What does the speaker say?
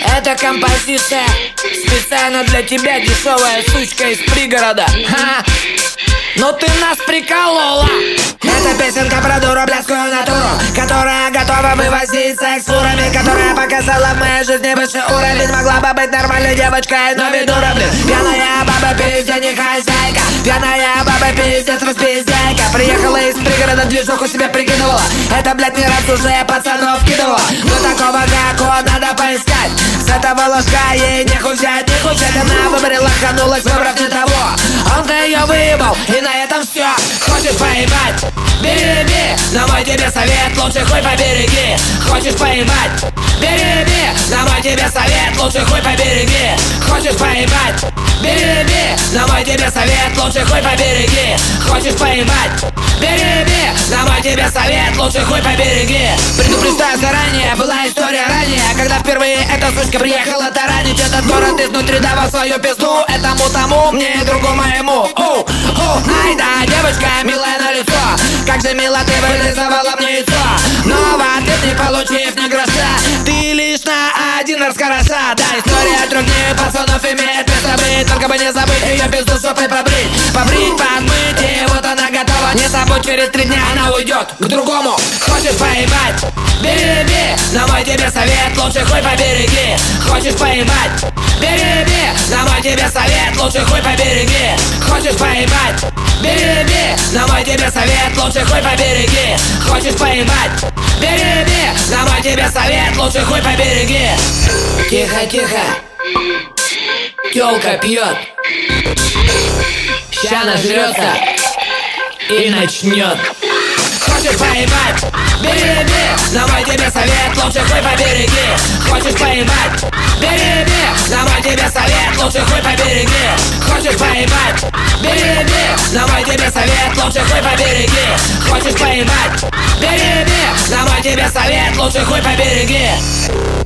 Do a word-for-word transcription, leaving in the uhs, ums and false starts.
Эта композиция специально для тебя, дешевая сучка из пригорода. Ха-ха. Ну ты нас приколола. Это песенка про дуру, блядскую натуру, которая готова вывозить секс фурами, которая показала в моей жизни высший уровень. Могла бы быть нормальной девочкой, но ведь дура, блин. Пьяная баба, пиздец, не хозяйка. Пьяная баба, пиздец, распиздяйка. Приехала из пригорода, движуху себе прикидывала. Это, блядь, не раз уже пацанов кидывала. Но такого, как он, надо поискать. С этого ложка ей не взять, не взять. Она выбрала, ханулась, выбрав не того. Он-то ее выебал, и на этом все. Хочешь поебать? Бери, на мой тебе совет, лучше хуй побереги. Хочешь поебать? Бери, на мой тебе совет, лучше хуй побереги. Хочешь поебать? Бери, на мой тебе совет, лучше хуй побереги. Хочешь поебать? Бери, на мой тебе совет, лучше хуй побереги. Предупреждаю заранее, была история ранее, когда впервые эта сучка приехала таранить этот город изнутри, давал свою пизду этому тому, мне и другу моему. Оу, оу, ай да, девочка милая на лицо, как же мило ты вылизывала мне яйцо. Но в ответ, не получив ни гроша, ты лишь на один раз хороша. Да, история трех дней пацанов имеет место быть, только бы не забыть ее пизду шопой побрить. Побрить, подмыть, и вот она готова. Не забудь, через три дня она уйдет к другому. Хочешь поебать? Бери, на мой тебе совет, лучше хуй побереги. Хочешь поебать? Бери, на мой тебе совет, лучше хуй побереги. Хочешь поебать? Бери, на мой тебе совет, лучше хуй побереги. Хочешь поебать? Бери, на мой тебе совет, лучше хуй побереги. Тихо, тихо. Тёлка пьет, ща нажрется и начнет. Хочешь поебать? Бери, на мой тебе совет, лучше хуй побереги. Хочешь поебать? Бери, на мой тебе совет, лучше хуй побереги. Хочешь поебать? Бери, на мой тебе совет, лучше хуй побереги. Хочешь поебать? Бери, на мой тебе совет, лучше хуй побереги.